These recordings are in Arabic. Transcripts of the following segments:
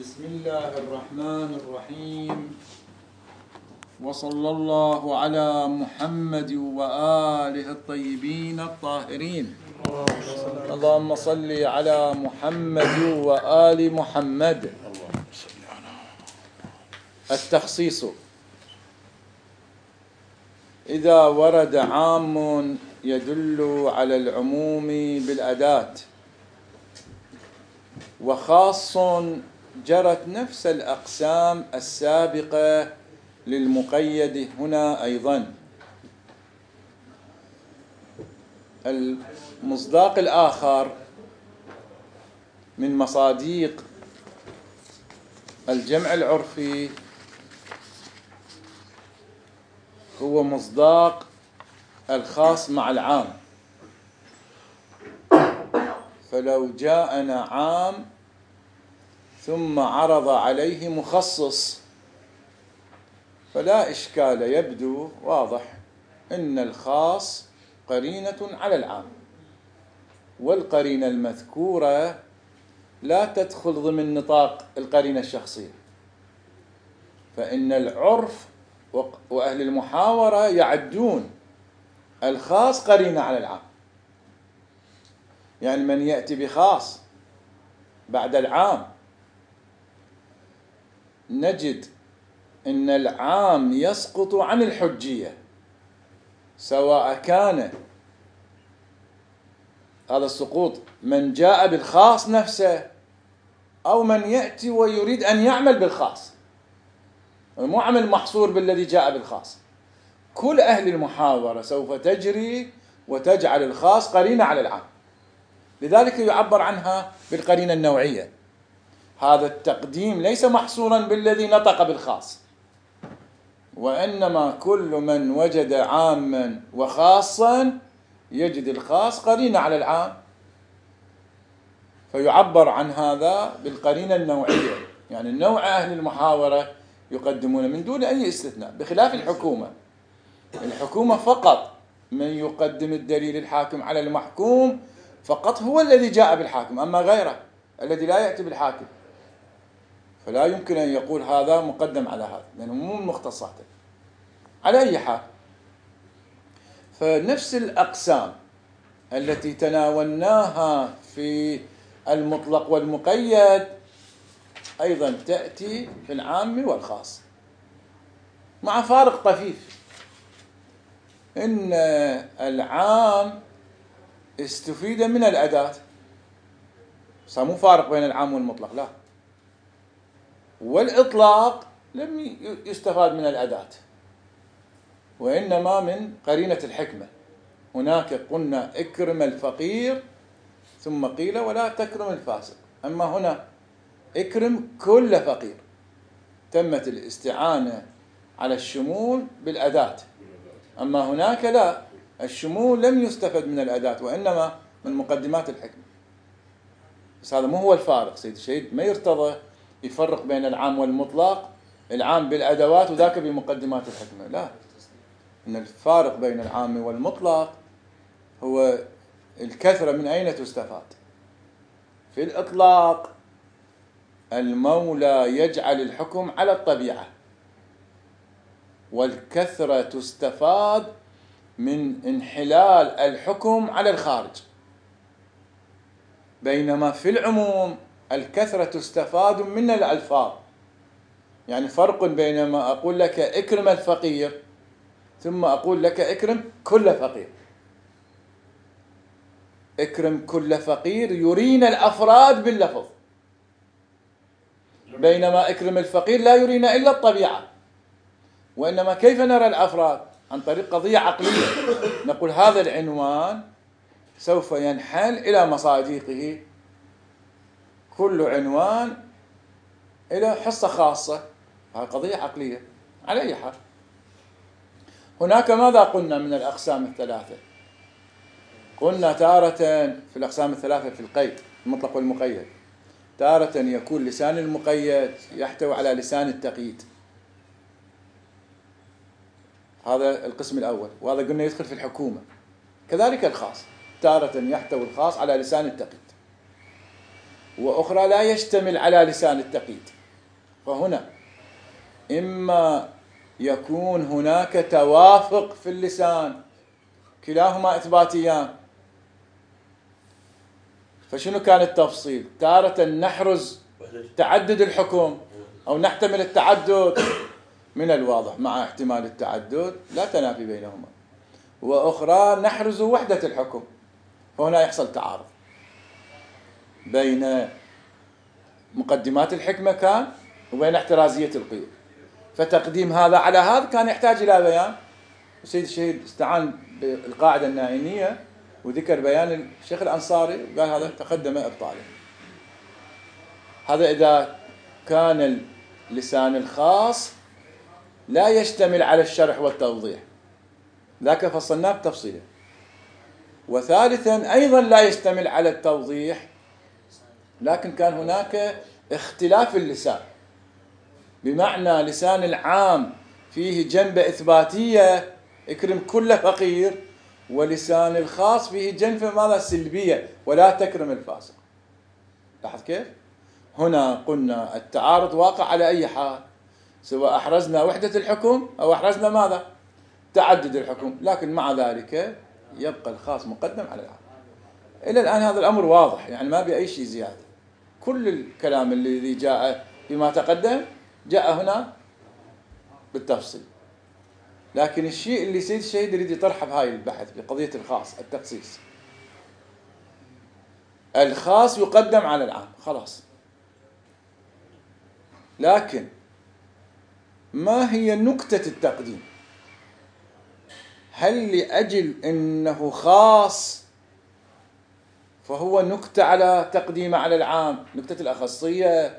بسم الله الرحمن الرحيم، وصلى الله على محمد وآله الطيبين الطاهرين. اللهم صل على محمد وآل محمد. التخصيص: إذا ورد عام يدل على العموم بالأداة، وخاص جرت نفس الأقسام السابقة للمقيد هنا أيضا. المصداق الآخر من مصاديق الجمع العرفي هو مصداق الخاص مع العام. فلو جاءنا عام ثم عرض عليه مخصص فلا إشكال، يبدو واضح إن الخاص قرينة على العام، والقرينة المذكورة لا تدخل ضمن نطاق القرينة الشخصية، فإن العرف وأهل المحاورة يعدون الخاص قرينة على العام. يعني من يأتي بخاص بعد العام نجد إن العام يسقط عن الحجية، سواء كان هذا السقوط من جاء بالخاص نفسه أو من يأتي ويريد أن يعمل بالخاص، مو عمل محصور بالذي جاء بالخاص. كل أهل المحاورة سوف تجري وتجعل الخاص قرينة على العام، لذلك يعبر عنها بالقرينة النوعية. هذا التقديم ليس محصورا بالذي نطق بالخاص، وإنما كل من وجد عاما وخاصا يجد الخاص قرينة على العام، فيعبر عن هذا بالقرينة النوعية. يعني النوع أهل المحاورة يقدمون من دون أي استثناء، بخلاف الحكومة. الحكومة فقط من يقدم الدليل الحاكم على المحكوم فقط هو الذي جاء بالحاكم، أما غيره الذي لا يأتي بالحاكم فلا يمكن أن يقول هذا مقدم على هذا، لأنه مو من مختصاته. على أي حال، فنفس الأقسام التي تناولناها في المطلق والمقيد أيضا تأتي في العام والخاص، مع فارق طفيف، إن العام استفيد من الأداة، مو فارق بين العام والمطلق، لا، والإطلاق لم يستفاد من الأداة، وإنما من قرينة الحكمة. هناك قلنا اكرم الفقير ثم قيل ولا تكرم الفاسق، أما هنا اكرم كل فقير، تمت الاستعانة على الشمول بالأداة. أما هناك لا، الشمول لم يستفد من الأداة وإنما من مقدمات الحكمة. بس هذا مو هو الفارق. سيد الشهيد ما يرتضى يفرق بين العام والمطلق، العام بالأدوات وذاك بمقدمات الحكمة، لا، إن الفارق بين العام والمطلق هو الكثرة من أين تستفاد. في الإطلاق المولى يجعل الحكم على الطبيعة، والكثرة تستفاد من انحلال الحكم على الخارج، بينما في العموم الكثرة تستفاد من الألفاظ. يعني فرق بينما أقول لك اكرم الفقير ثم أقول لك اكرم كل فقير. اكرم كل فقير يرينا الأفراد باللفظ، بينما اكرم الفقير لا يرينا إلا الطبيعة. وإنما كيف نرى الأفراد؟ عن طريق قضية عقلية، نقول هذا العنوان سوف ينحل إلى مصادقه، كل عنوان إلى حصة خاصة، هذه قضية عقلية. على أي حال، هناك ماذا قلنا من الأقسام الثلاثة؟ قلنا تارة في الأقسام الثلاثة في القيد المطلق والمقيد، تارة يكون لسان المقيد يحتوي على لسان التقييد، هذا القسم الأول، وهذا قلنا يدخل في الحكومة. كذلك الخاص تارة يحتوي الخاص على لسان التقييد، وأخرى لا يشتمل على لسان التقييد. فهنا إما يكون هناك توافق في اللسان، كلاهما إثباتيان، فشنو كان التفصيل؟ تارة نحرز تعدد الحكم أو نحتمل التعدد من الواضح مع احتمال التعدد لا تنافي بينهما، وأخرى نحرز وحدة الحكم، فهنا يحصل تعارض بين مقدمات الحكمة كان وبين احترازية القيود، فتقديم هذا على هذا كان يحتاج إلى بيان. السيد الشهيد استعان بالقاعدة النائينية وذكر بيان الشيخ الأنصاري وقال هذا تقدم إبطاله. هذا إذا كان اللسان الخاص لا يشتمل على الشرح والتوضيح، ذاك فصلناه بتفصيله. وثالثا أيضا لا يشتمل على التوضيح، لكن كان هناك اختلاف اللسان، بمعنى لسان العام فيه جنبة إثباتية اكرم كل فقير، ولسان الخاص فيه جنبة ماذا سلبية ولا تكرم الفاسق. لاحظ كيف؟ هنا قلنا التعارض واقع على أي حال، سواء أحرزنا وحدة الحكم أو أحرزنا ماذا؟ تعدد الحكم، لكن مع ذلك يبقى الخاص مقدم على العام. إلى الآن هذا الأمر واضح، يعني ما بأي شيء زيادة، كل الكلام الذي جاء فيما تقدم جاء هنا بالتفصيل. لكن الشيء اللي سيد الشهيد يريد يطرحه بهاي البحث بقضية الخاص، التخصيص، الخاص يقدم على العام خلاص، لكن ما هي نكتة التقديم؟ هل لأجل أنه خاص فهو نكتة على تقديم على العام، نكتة الأخصية،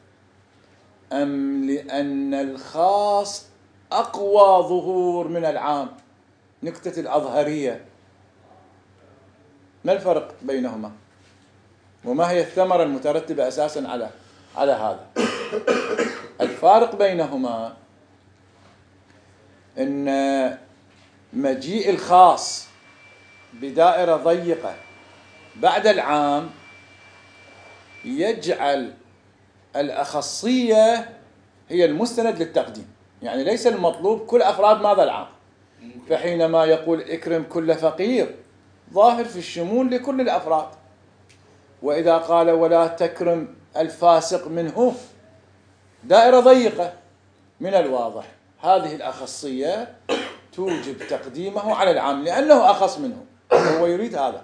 أم لأن الخاص أقوى ظهور من العام، نكتة الأظهرية؟ ما الفرق بينهما؟ وما هي الثمرة المترتبة أساسا على هذا؟ الفارق بينهما أن مجيء الخاص بدائرة ضيقة بعد العام يجعل الأخصية هي المستند للتقديم، يعني ليس المطلوب كل أفراد ماذا العام، فحينما يقول اكرم كل فقير ظاهر في الشمول لكل الأفراد، وإذا قال ولا تكرم الفاسق منه دائرة ضيقة، من الواضح هذه الأخصية توجب تقديمه على العام لأنه أخص منه، هو يريد هذا.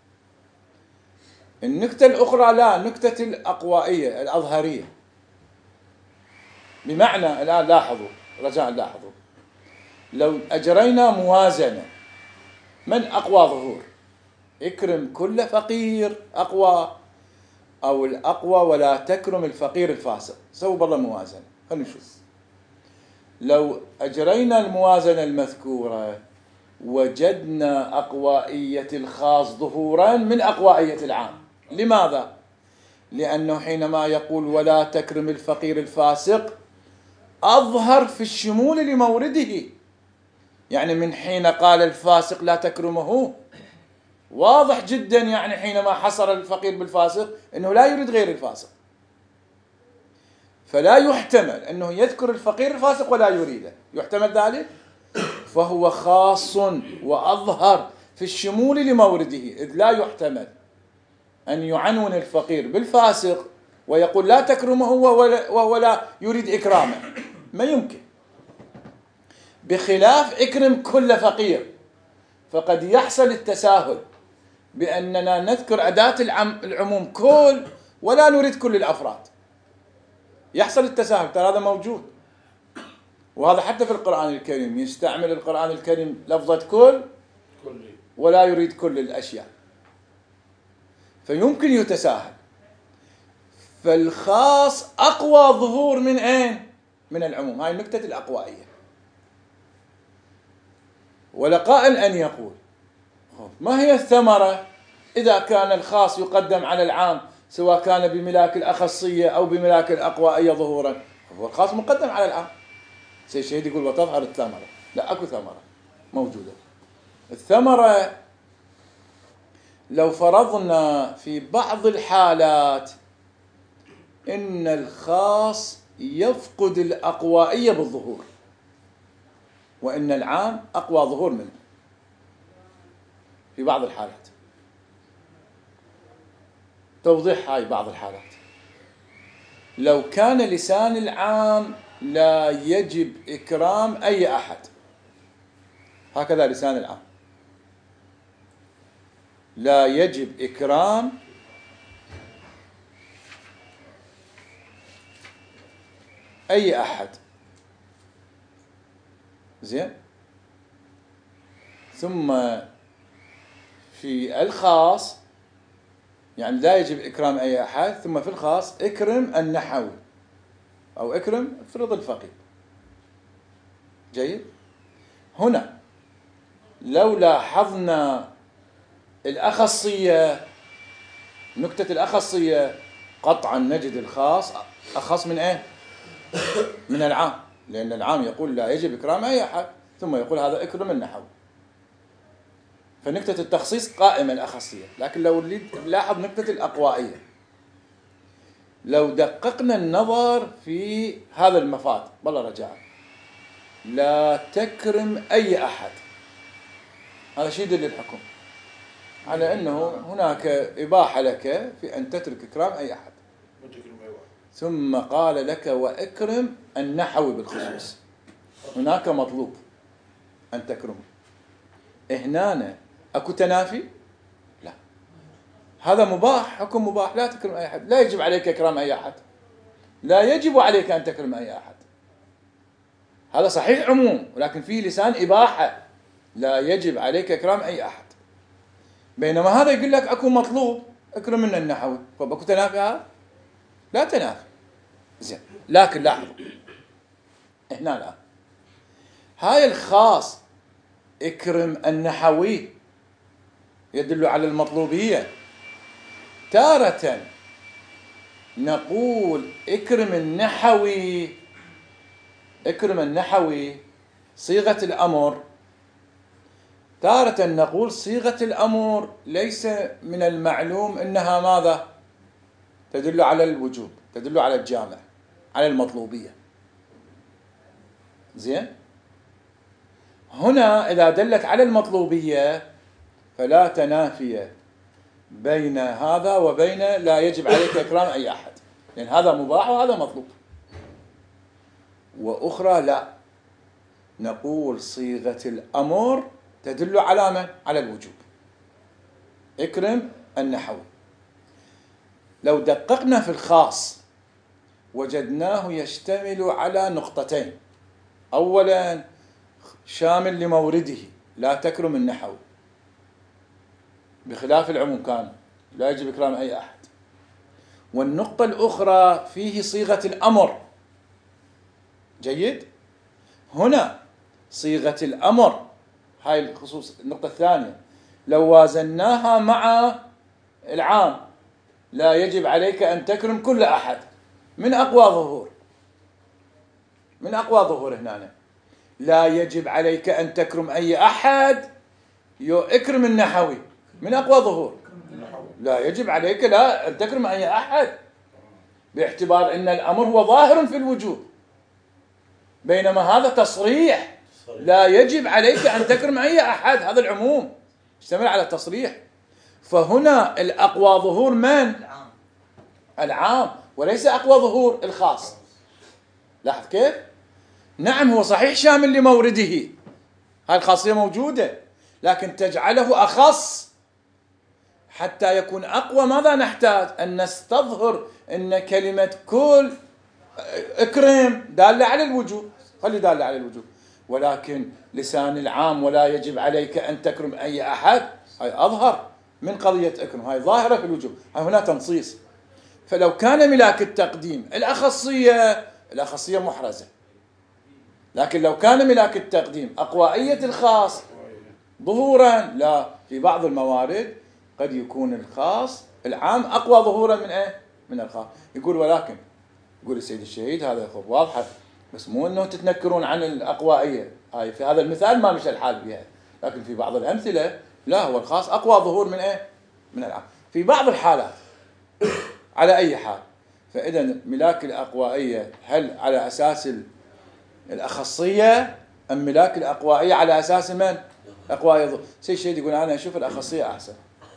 النكتة الأخرى لا، نكتة الأقوائية الأظهرية، بمعنى الآن لاحظوا رجاء لاحظوا، لو أجرينا موازنة من أقوى ظهور، اكرم كل فقير أقوى أو الأقوى ولا تكرم الفقير الفاسق، سووا بالله موازنة خلينا نشوف. لو أجرينا الموازنة المذكورة وجدنا أقوائية الخاص ظهورا من أقوائية العام. لماذا؟ لأنه حينما يقول ولا تكرم الفقير الفاسق أظهر في الشمول لمورده، يعني من حين قال الفاسق لا تكرمه واضح جدا، يعني حينما حصر الفقير بالفاسق أنه لا يريد غير الفاسق، فلا يحتمل أنه يذكر الفقير الفاسق ولا يريده، يحتمل ذلك، فهو خاص وأظهر في الشمول لمورده، إذ لا يحتمل أن يعنون الفقير بالفاسق ويقول لا تكرمه وهو لا يريد إكرامه، ما يمكن. بخلاف اكرم كل فقير، فقد يحصل التساهل بأننا نذكر أداة العموم كل ولا نريد كل الأفراد، يحصل التساهل، ترى هذا موجود، وهذا حتى في القرآن الكريم يستعمل القرآن الكريم لفظة كل ولا يريد كل الأشياء، فيمكن يتساهل. فالخاص أقوى ظهور من أين؟ من العموم، هاي نكتة الأقوائية. ولقائل أن يقول ما هي الثمرة إذا كان الخاص يقدم على العام سواء كان بملاك الأخصية أو بملاك الأقوائية ظهورا؟ هو الخاص مقدم على العام. سيد الشهيد يقول وتظهر الثمرة، لا أكو ثمرة موجودة. الثمرة لو فرضنا في بعض الحالات إن الخاص يفقد الأقوائية بالظهور، وإن العام أقوى ظهور منه في بعض الحالات. توضيح هاي بعض الحالات: لو كان لسان العام لا يجب إكرام أي أحد، هكذا لسان العام لا يجب إكرام أي أحد، زين، ثم في الخاص يعني لا يجب إكرام أي أحد، ثم في الخاص اكرم النحوي أو اكرم افرض الفقيه. جيد. هنا لو لاحظنا الأخصية، نكتة الأخصية، قطعا نجد الخاص أخص من إيه؟ من العام، لأن العام يقول لا يجب إكرام أي أحد، ثم يقول هذا اكرم النحوي. فنكتة التخصيص قائمة الأخصية. لكن لو لاحظ نكتة الأقوائية، لو دققنا النظر في هذا المفاد والله رجاء، لا تكرم أي أحد، هذا شيء يدل الحكم على أنه هناك إباحة لك في أن تترك إكرام أي أحد. ثم قال لك وأكرم النحوي بالخصوص، هناك مطلوب أن تكرمه. هنا أكو تنافي؟ لا، هذا مباح، حكم مباح، لا تكرم أي أحد، لا يجب عليك إكرام أي أحد، لا يجب عليك أن تكرم أي أحد. هذا صحيح عموم، ولكن فيه لسان إباحة، لا يجب عليك إكرام أي أحد. بينما هذا يقول لك أكو مطلوب اكرم من النحوي، فأكو تنافي؟ هذا لا تنافي. زين، لكن لاحظوا هنا الآن هاي الخاص اكرم النحوي يدل على المطلوبية. تارة نقول اكرم النحوي، اكرم النحوي صيغة الأمر، تارة نقول صيغة الأمر ليس من المعلوم أنها ماذا؟ تدل على الوجوب، تدل على الجامع، على المطلوبية. زين، هنا إذا دلت على المطلوبية فلا تنافي بين هذا وبين لا يجب عليك إكرام أي أحد، لأن هذا مباح وهذا مطلوب. وأخرى لا، نقول صيغة الأمر تدل على من؟ على الوجوب، اكرم النحوي. لو دققنا في الخاص وجدناه يشتمل على نقطتين: أولا شامل لمورده، لا تكرم النحوي، بخلاف العموم كان لا يجب إكرام أي أحد. والنقطة الأخرى فيه صيغة الأمر. جيد. هنا صيغة الأمر، هاي الخصوص النقطة الثانية، لو وازناها مع العام لا يجب عليك أن تكرم كل أحد، من أقوى ظهور، من أقوى ظهور هنا لا يجب عليك أن تكرم أي أحد، اكرم النحوي، من أقوى ظهور لا يجب عليك لا أن تكرم أي أحد، باعتبار أن الأمر هو ظاهر في الوجوب، بينما هذا تصريح لا يجب عليك أن تكرم أي أحد، هذا العموم اشتمل على التصريح. فهنا الأقوى ظهور من؟ العام، وليس أقوى ظهور الخاص. لاحظ كيف؟ نعم هو صحيح شامل لمورده، هاي الخاصية موجودة، لكن تجعله أخص حتى يكون أقوى. ماذا نحتاج؟ أن نستظهر أن كلمة كل اكرم دالة على الوجوب، خلي دالة على الوجوب، ولكن لسان العام ولا يجب عليك أن تكرم أي أحد، هاي أظهر من قضية اكرم، هاي ظاهرة في الوجوب، هاي هنا تنصيص. فلو كان ملاك التقديم الأخصية محرزة، لكن لو كان ملاك التقديم أقوائية الخاص ظهورا، لا، في بعض الموارد قد يكون الخاص العام أقوى ظهورا من إيه؟ من الخاص. يقول ولكن، يقول السيد الشهيد هذا خب واضحة، بس مو أنه تتنكرون عن الأقوائية، هاي في هذا المثال ما مش الحال بها، لكن في بعض الأمثلة لا، هو الخاص أقوى ظهور من إيه؟ من العام. في بعض الحالات على أي حال فإذا ملاك الأقوائية هل على أساس الأخصية أم ملاك الأقوائية على أساس من؟ أقوائية. شيء يقول أنا أشوف الأخصية أحسن.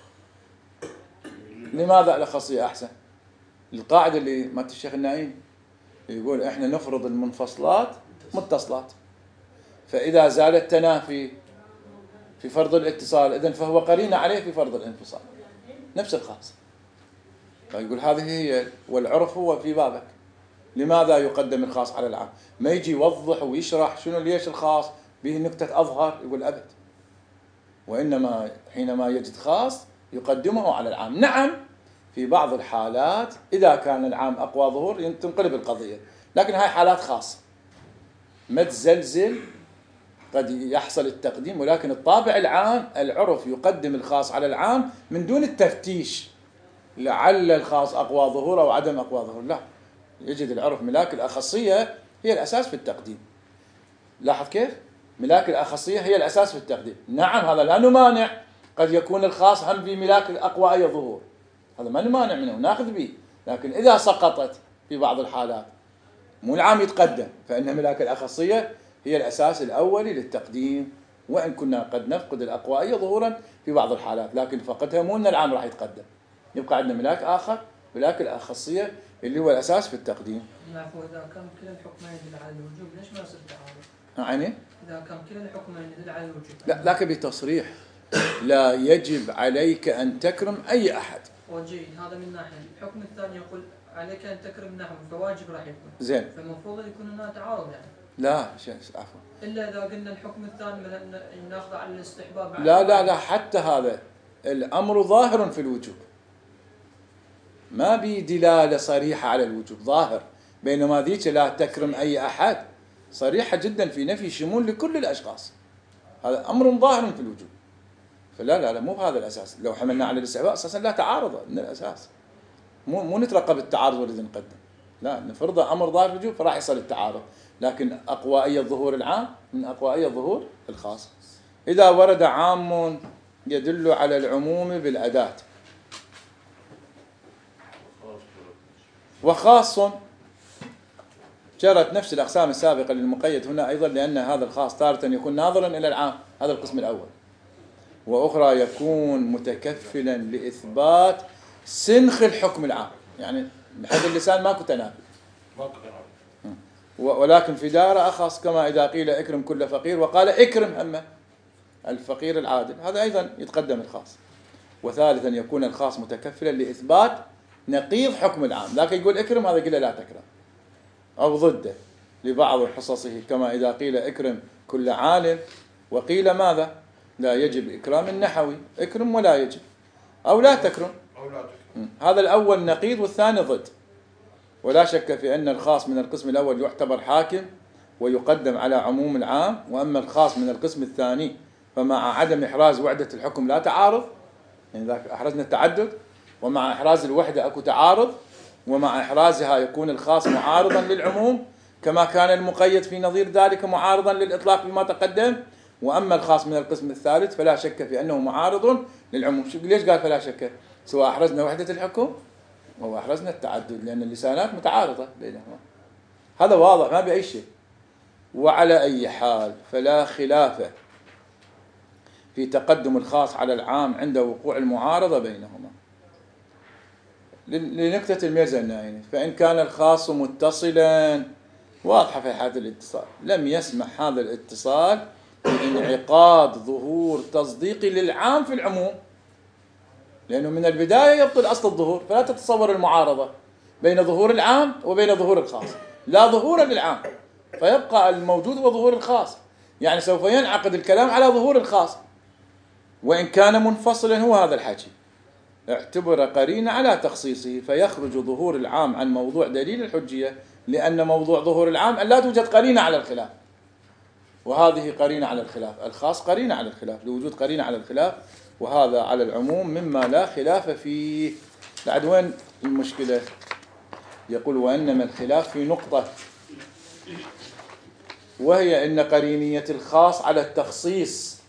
لماذا الأخصية أحسن؟ القاعدة اللي مالت الشيخ النعيم يقول إحنا نفرض المنفصلات متصلات، فإذا زال التنافي في فرض الاتصال إذن فهو قرين عليه في فرض الانفصال، نفس الخاص. فيقول هذه هي، والعرف هو في بابك. لماذا يقدم الخاص على العام؟ ما يجي يوضح ويشرح شنو ليش الخاص به نكتة أظهر يقول أبد، وإنما حينما يجد خاص يقدمه على العام. نعم في بعض الحالات إذا كان العام أقوى ظهور تنقلب القضية، لكن هاي حالات خاصة ما تزلزل، قد يحصل التقديم، ولكن الطابع العام العرف يقدم الخاص على العام من دون التفتيش لعل الخاص أقوى ظهور أو عدم أقوى ظهور، لا، يجد العرف ملاك الأخصية هي الأساس في التقديم. لاحظ كيف؟ ملاك الأخصية هي الأساس في التقديم. نعم هذا لا نمانع، قد يكون الخاص هم في ملاك الأقوى أي ظهور، هذا ما نمانع منه ناخذ به، لكن إذا سقطت في بعض الحالات مو العام يتقدم، فإن ملاك الأخصية هي الأساس الأولي للتقديم، وإن كنا قد نفقد الأقوائية ظهورا في بعض الحالات، لكن فقدها مو أن العام راح يتقدم، يبقى عندنا ملاك آخر، ملاك الأخصية اللي هو الأساس في التقديم. العفو، إذا كان كلا الحكمين يدل على الوجوب ليش ما يصير تعارض؟ يعني إذا كان كلا الحكمين يدل على الوجوب، لا، لكن بتصريح لا يجب عليك أن تكرم أي أحد. وجيه هذا من ناحية. الحكم الثاني يقول عليك أن تكرم نحو، فواجب راح يكون زين، فالمفروض يكون هنا تعارض يعني. لا عفوا، إلا إذا قلنا الحكم الثاني مثلا ناخذ على الاستحباب. لا حتى هذا الأمر ظاهر في الوجوب، ما بي دلالة صريحة على الوجوب، ظاهر، بينما ذيك لا تكرم أي أحد صريحة جدا في نفي شمول لكل الأشخاص، هذا أمر ظاهر في الوجوب. فلا مو بهذا الأساس، لو حملنا على الاستحباب أساسا لا تعارض من الأساس، مو نترقب التعارض ونريد نقدم، لا، نفرض أمر ظاهر في الوجوب فراح يصل التعارض، لكن أقوائية ظهور العام من أقوائية ظهور الخاص. إذا ورد عام يدل على العموم بالأداة، وخاص جرت نفس الأقسام السابقة للمقيد هنا أيضا، لأن هذا الخاص تارة يكون ناظرا إلى العام، هذا القسم الأول، وأخرى يكون متكفلا لإثبات سنخ الحكم العام، يعني بحد اللسان ماكو تنافي، ولكن في دائرة أخص، كما إذا قيل اكرم كل فقير وقال اكرم هم الفقير العادل، هذا أيضا يتقدم الخاص. وثالثا يكون الخاص متكفلا لإثبات نقيض حكم العام، لكن يقول اكرم هذا قيل لا تكرم، أو ضده لبعض حصصه، كما إذا قيل اكرم كل عالم وقيل ماذا؟ لا يجب إكرام النحوي، اكرم ولا يجب، أو لا تكرم، هذا الأول نقيض والثاني ضد. ولا شك في أن الخاص من القسم الأول يعتبر حاكم ويقدم على عموم العام، وأما الخاص من القسم الثاني فمع عدم إحراز وحدة الحكم لا تعارض، يعني إذا أحرزنا التعدد ومع إحراز الوحدة أكو تعارض، ومع إحرازها يكون الخاص معارضا للعموم كما كان المقيد في نظير ذلك معارضا للإطلاق بما تقدم. وأما الخاص من القسم الثالث فلا شك في أنه معارض للعموم. ليش قال فلا شك؟ سواء أحرزنا وحدة الحكم أو أحرزنا التعدد، لأن اللسانات متعارضة بينهما، هذا واضح ما بأي شيء. وعلى أي حال فلا خلاف في تقدم الخاص على العام عند وقوع المعارضة بينهما. لنكتة الميزة النائنة، فإن كان الخاص متصلا واضحة في حالة الاتصال لم يسمح هذا الاتصال بانعقاد ظهور تصديقي للعام في العموم، لأنه من البداية يبطل أصل الظهور، فلا تتصور المعارضة بين ظهور العام وبين ظهور الخاص، لا ظهور للعام فيبقى الموجود هو ظهور الخاص، يعني سوف ينعقد الكلام على ظهور الخاص وإن كان منفصلا. هو هذا الحكي اعتبر قرينة على تخصيصه، فيخرج ظهور العام عن موضوع دليل الحجية، لأن موضوع ظهور العام أن لا توجد قرينة على الخلاف، وهذه قرينة على الخلاف، الخاص قرينة على الخلاف، لوجود قرينة على الخلاف، وهذا على العموم مما لا خلاف فيه. بعد وين المشكلة؟ يقول وإنما الخلاف في نقطة، وهي أن قرينية الخاص على التخصيص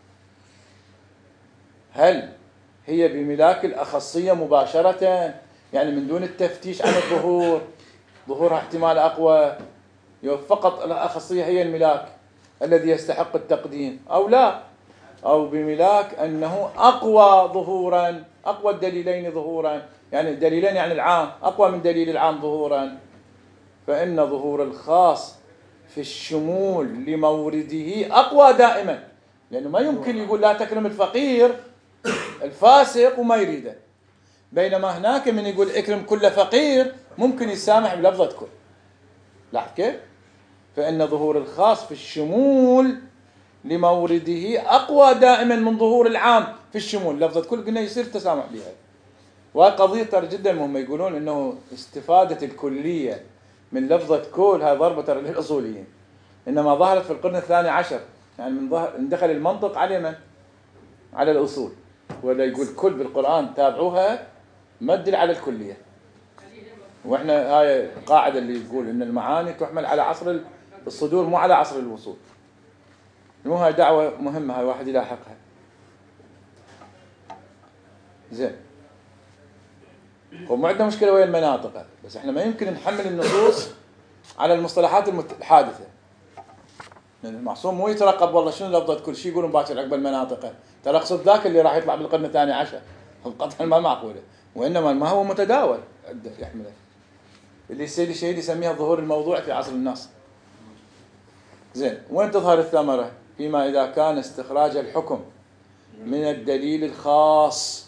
هل هي بملاك الأخصية مباشرة يعني من دون التفتيش عن الظهور، ظهورها احتمال أقوى، فقط الأخصية هي الملاك الذي يستحق التقديم، أو لا، أو بملاك أنه أقوى ظهورا، أقوى الدليلين ظهورا، يعني الدليلين يعني العام أقوى من دليل العام ظهورا، فإن ظهور الخاص في الشمول لمورده أقوى دائما، لأنه ما يمكن يقول لا تكرم الفقير الفاسق وما يريده، بينما هناك من يقول اكرم كل فقير ممكن يسامح بلفظة كل. لاحظ كيف؟ فإن ظهور الخاص في الشمول لمورده أقوى دائما من ظهور العام في الشمول، لفظة كل قلنا يصير تسامح بها. وقضية ترى جدا مهمة، يقولون إنه استفادة الكلية من لفظة كل هاي ضربة ترى للأصوليين، إنما ظهرت في القرن الثاني عشر، يعني من دخل المنطق على من؟ على الأصول، ولا يقول كل بالقرآن تابعوها ما تدل على الكلية. وإحنا هاي قاعدة اللي يقول إن المعاني تحمل على عصر الصدور مو على عصر الوصول. مو هاي دعوة مهمة، هاي واحد يلاحقها. زين، وما عندنا مشكلة ويا المناطق، بس إحنا ما يمكن نحمل النصوص على المصطلحات الحادثة. يعني المعصوم مو يترقب والله شنو لفظة كل شيء يقولون باكر عقب المناطق، ترى اقصد ذاك اللي راح يطلع بالقرن الثاني عشر قطعا ما معقولة، وإنما ما هو متداول يحمله، اللي السيد الشهيد يسميها الظهور الموضوع في عصر النص. زين، وين تظهر الثمرة؟ فيما إذا كان استخراج الحكم من الدليل الخاص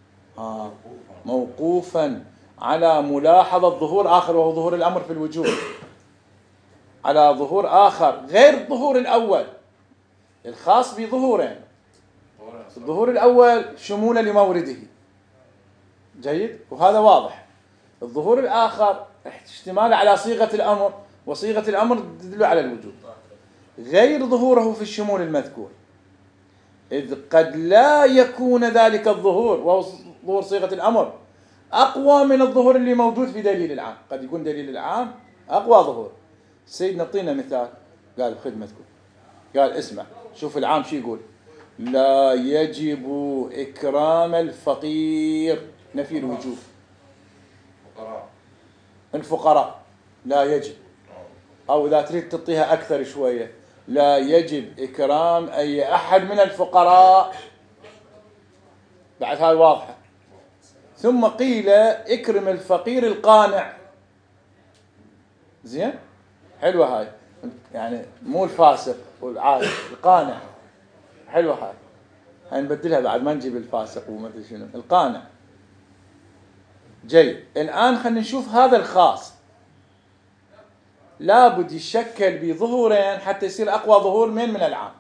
موقوفا على ملاحظة ظهور آخر، وهو ظهور الأمر في الوجوب، على ظهور آخر غير الظهور الأول الخاص بظهورين. الظهور الأول شمولا لمورده، جيد، وهذا واضح. الظهور الآخر اشتمال على صيغة الأمر، وصيغة الأمر تدل على الوجوب، غير ظهوره في الشمول المذكور، إذ قد لا يكون ذلك الظهور وهو ظهور صيغة الأمر أقوى من الظهور اللي موجود في دليل العام. قد يكون دليل العام أقوى ظهور. سيدنا نعطينا مثال، قال بخدمتكم، قال اسمع، شوف العام شو يقول: لا يجب إكرام الفقير، نفي الوجوب، الفقراء لا يجب، أو إذا تريد تعطيها أكثر شوية، لا يجب إكرام أي أحد من الفقراء، بعد هاي واضحة. ثم قيل اكرم الفقير القانع. زين، حلوة هاي، يعني مو الفاسق والعادي، القانع، حلوة هاي نبدلها بعد، ما نجيب الفاسق وما ادري شنو، القانع. جيد، الآن خلينا نشوف هذا الخاص لابد يشكل بظهورين حتى يصير أقوى ظهور من العام.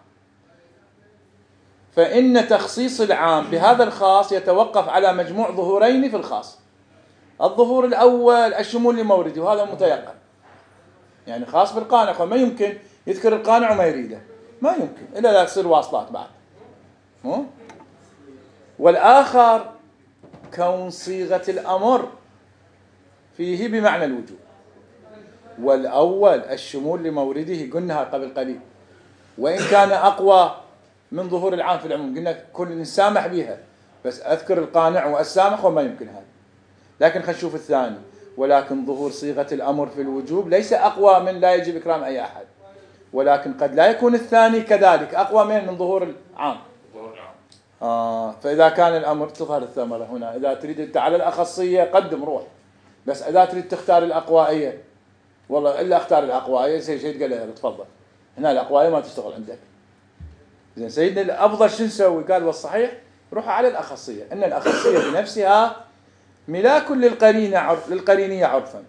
فإن تخصيص العام بهذا الخاص يتوقف على مجموع ظهورين في الخاص. الظهور الأول الشمول لمورده، وهذا متيقن، يعني خاص بالقانع، فما يمكن يذكر القانع وما يريده، ما يمكن إلا لا تصير واصلات بعد. والآخر كون صيغة الأمر فيه بمعنى الوجوب، والأول الشمول لمورده قلنا قبل قليل، وإن كان أقوى من ظهور العام في العموم، قلنا كل نسامح بها، بس أذكر القانع والسامح وما يمكن هذا. لكن خلينا نشوف الثاني: ولكن ظهور صيغة الأمر في الوجوب ليس أقوى من لا يجب إكرام أي أحد، ولكن قد لا يكون الثاني كذلك أقوى من ظهور العام. فإذا كان الأمر تظهر الثمرة هنا. إذا تريد أنت على الأخصية قدم روح، بس إذا تريد تختار الأقوائية، والله إلا اختار الأقوائية، شيء قال له تفضل، هنا الأقوائية ما تشتغل عندك. زين، سيدنا الأفضل شو نسوي؟ قال والصحيح روح على الأخصية، إن الأخصية بنفسها ملاك للقرينية عرفا،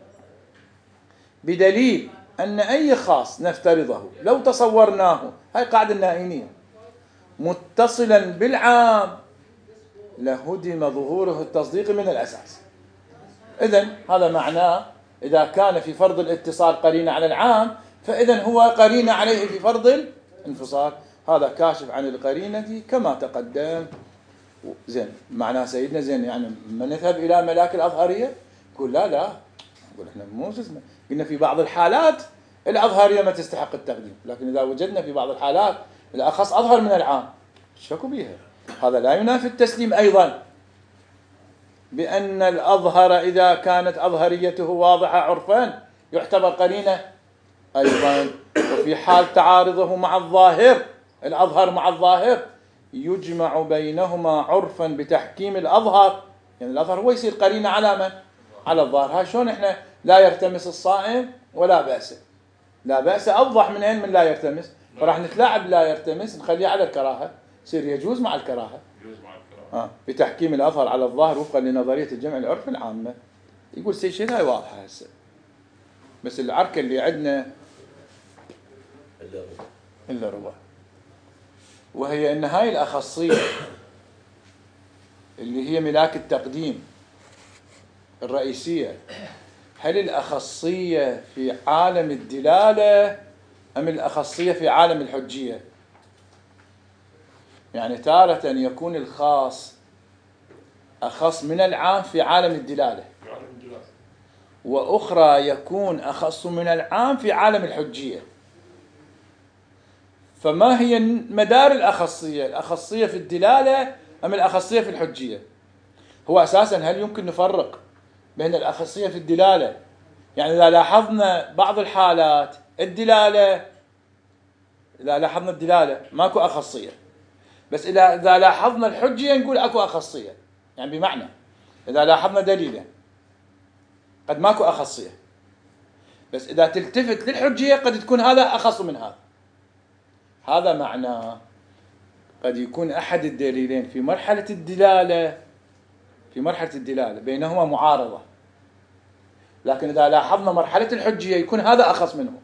بدليل أن أي خاص نفترضه لو تصورناه، هاي قاعدة النائينية، متصلا بالعام لهدم ظهوره التصديق من الأساس. إذن هذا معناه إذا كان في فرض الاتصال قرينة على العام، فإذن هو قرينة عليه في فرض الانفصال. هذا كاشف عن القرينة كما تقدم. زين، معناه سيدنا زين يعني ما نذهب إلى ملاك الأظهرية؟ يقول لا نقول إحنا مو اسمه، قلنا في بعض الحالات الأظهرية ما تستحق التقديم، لكن إذا وجدنا في بعض الحالات الأخص أظهر من العام شكوا بها، هذا لا ينافي التسليم أيضا. بأن الأظهر إذا كانت أظهريته واضحة عرفا يعتبر قرينة أيضا، وفي حال تعارضه مع الظاهر الأظهر مع الظاهر يجمع بينهما عرفا بتحكيم الأظهر، يعني الأظهر هو يصير قرينة على من؟ على الظاهر. ها شلون إحنا لا يرتمس الصائم ولا بأس، لا بأس أوضح من لا يرتمس، فراح نتلاعب لا يرتمس نخليه على الكراهة، يصير يجوز مع الكراهة بتحكيم الأظهر على الظاهر وفقا لنظرية الجمع العرفي العامة. يقول سيد شيء هاي واضحة هسه، بس العركة اللي عندنا إلا ربع، وهي أن هاي الأخصية اللي هي ملاك التقديم الرئيسية، هل الأخصية في عالم الدلالة أم الأخصية في عالم الحجية؟ يعني تارة يكون الخاص أخص من العام في عالم الدلالة، وأخرى يكون أخص من العام في عالم الحجية. فما هي مدار الأخصية؟ الأخصية في الدلالة أم الأخصية في الحجية؟ هو أساسا هل يمكن نفرق بين الأخصية في الدلالة؟ يعني إذا لاحظنا بعض الحالات الدلالة، إذا لاحظنا الدلالة ماكو أخصية، بس إذا لاحظنا الحجية نقول أكو أخصية. يعني بمعنى إذا لاحظنا دليلا قد ماكو أخصية، بس إذا تلتفت للحجية قد تكون هذا أخص من هذا. هذا معناه قد يكون أحد الدليلين في مرحلة الدلالة بينهما معارضة، لكن إذا لاحظنا مرحلة الحجية يكون هذا أخص منه.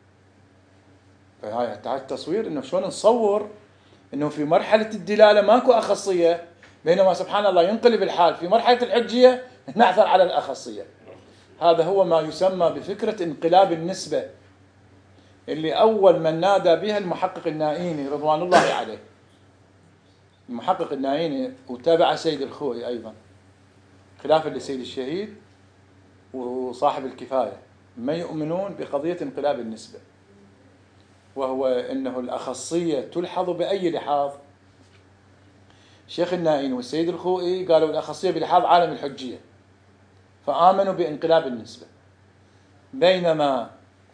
فهاي التصوير إنه شلون نصور إنه في مرحلة الدلالة ماكو أخصية، بينما سبحان الله ينقلب الحال في مرحلة الحجية نعثر على الأخصية. هذا هو ما يسمى بفكرة انقلاب النسبة، اللي أول من نادى بها المحقق النائيني رضوان الله عليه. المحقق النائيني وتابع سيد الخوئي أيضا خلافا لسيد الشهيد وصاحب الكفاية، ما يؤمنون بقضية انقلاب النسبة، وهو أنه الأخصية تلحظ بأي لحاظ. الشيخ النائيني والسيد الخوئي قالوا الأخصية بلحاظ عالم الحجية، فآمنوا بانقلاب النسبة، بينما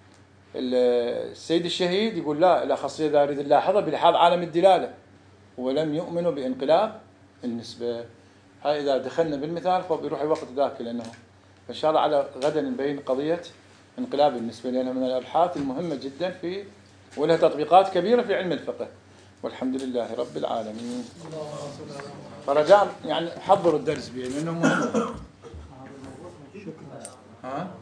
السيد الشهيد يقول لا، الأخصية إذا أريد نلاحظها بلحاظ عالم الدلالة، ولم يؤمنوا بانقلاب النسبة. هاي إذا دخلنا بالمثال فبيروح الوقت ذاك، لأنه إن شاء الله على غدا نبين قضية انقلاب النسبة، لأنها من الأبحاث المهمة جدا ولها تطبيقات كبيرة في علم الفقه، والحمد لله رب العالمين. فرجاء يعني حضروا الدرس به لأنه مهم.